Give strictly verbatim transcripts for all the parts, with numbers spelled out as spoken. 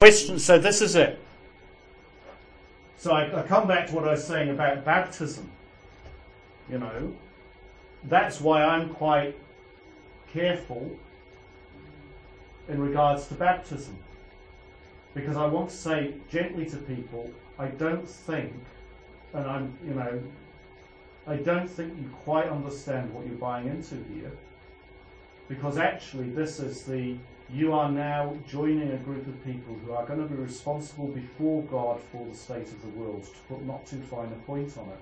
Question, so this is it. So I, I come back to what I was saying about baptism. You know, that's why I'm quite careful in regards to baptism. Because I want to say gently to people, I don't think, and I'm, you know, I don't think you quite understand what you're buying into here. Because actually this is the, you are now joining a group of people who are going to be responsible before God for the state of the world, to put not too fine a point on it.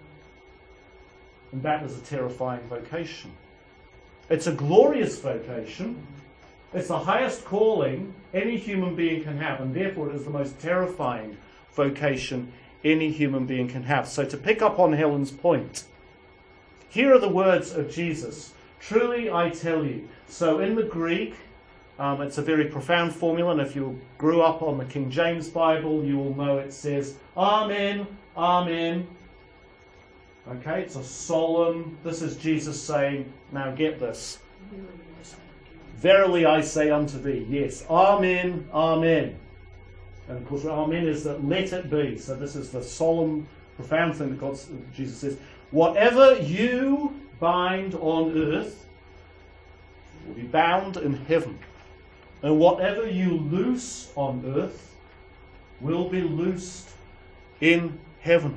And that is a terrifying vocation. It's a glorious vocation. It's the highest calling any human being can have, and therefore it is the most terrifying vocation any human being can have. So to pick up on Helen's point, here are the words of Jesus. Truly I tell you. So in the Greek, um, it's a very profound formula, and if you grew up on the King James Bible, you will know it says, Amen, Amen. Okay, it's a solemn, this is Jesus saying, now get this. Verily I say unto thee, yes, Amen, Amen. And of course, Amen is that let it be. So this is the solemn, profound thing that God, Jesus says. Whatever you bind on earth will be bound in heaven. And whatever you loose on earth will be loosed in heaven.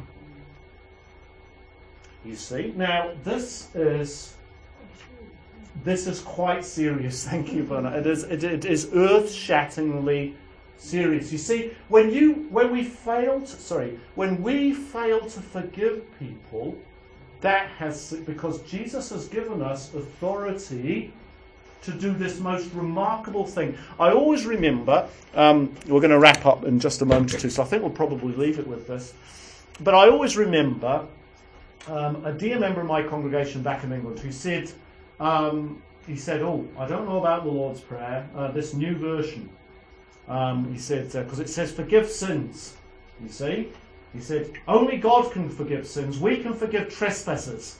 You see? Now, this is this is quite serious. Thank you, Bernard. It is it, it is earth-shatteringly serious. You see, when you when we fail to, sorry, when we fail to forgive people, that has, because Jesus has given us authority to do this most remarkable thing. I always remember, um, we're going to wrap up in just a moment or two, so I think we'll probably leave it with this. But I always remember um, a dear member of my congregation back in England who said, um, he said, oh, I don't know about the Lord's Prayer, uh, this new version. Um, he said, because uh, it says forgive sins, you see. He said, only God can forgive sins. We can forgive trespassers.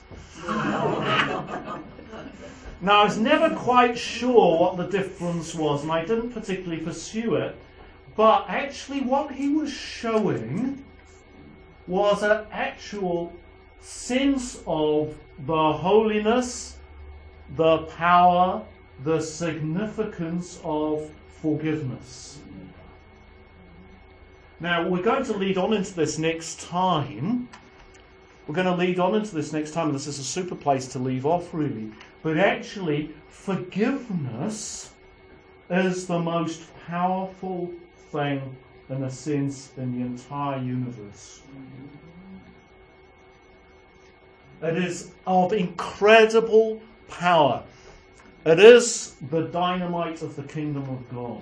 Now, I was never quite sure what the difference was, and I didn't particularly pursue it. But actually what he was showing was an actual sense of the holiness, the power, the significance of forgiveness. Now, we're going to lead on into this next time. We're going to lead on into this next time, and this is a super place to leave off, really. But actually, forgiveness is the most powerful thing, in a sense, in the entire universe. It is of incredible power. It is the dynamite of the kingdom of God.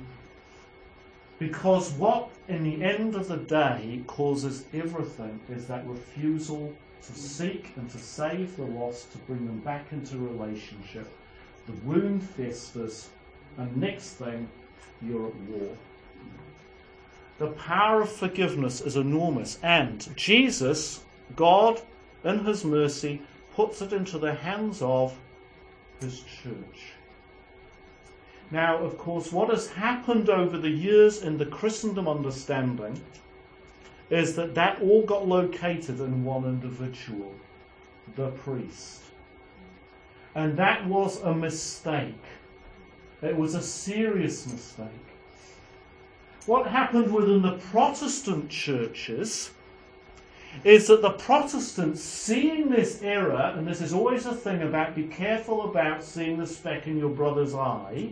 Because what, in the end of the day, causes everything is that refusal to seek and to save the lost, to bring them back into relationship. The wound festers, and next thing, you're at war. The power of forgiveness is enormous, and Jesus, God, in his mercy, puts it into the hands of his church. Now, of course, what has happened over the years in the Christendom understanding is that that all got located in one individual, the priest. And that was a mistake. It was a serious mistake. What happened within the Protestant churches is that the Protestants, seeing this error, and this is always a thing about be careful about seeing the speck in your brother's eye,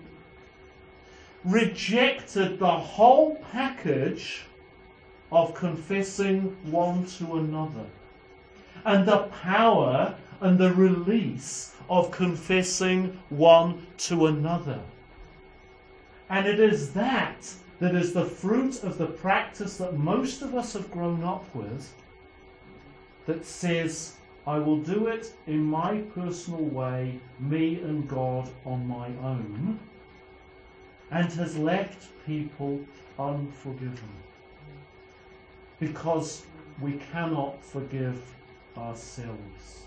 rejected the whole package of confessing one to another, and the power and the release of confessing one to another. And it is that that is the fruit of the practice that most of us have grown up with, that says, I will do it in my personal way, me and God on my own, and has left people unforgiven. Because we cannot forgive ourselves.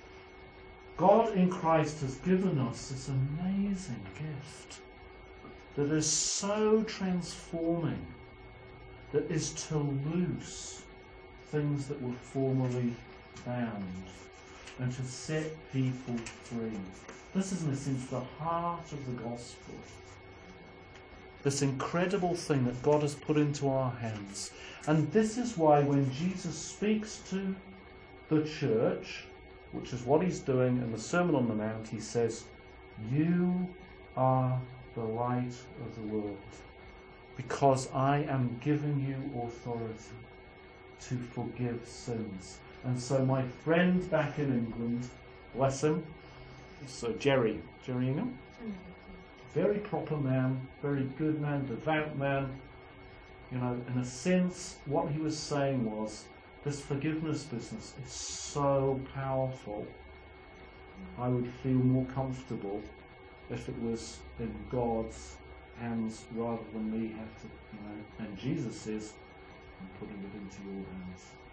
God in Christ has given us this amazing gift. that is so transforming, that is to loose things that were formerly bound and to set people free. This is in a sense the heart of the gospel. This incredible thing that God has put into our hands. And this is why when Jesus speaks to the church, which is what he's doing in the Sermon on the Mount, he says, "You are the light of the world, because I am giving you authority to forgive sins." And so my friend back in England, bless him, so Jerry, Jerry Ingham, very proper man, very good man, devout man. You know, in a sense, what he was saying was, this forgiveness business is so powerful. I would feel more comfortable if it was in God's hands rather than me have to, you know. And Jesus says, I'm putting it into your hands.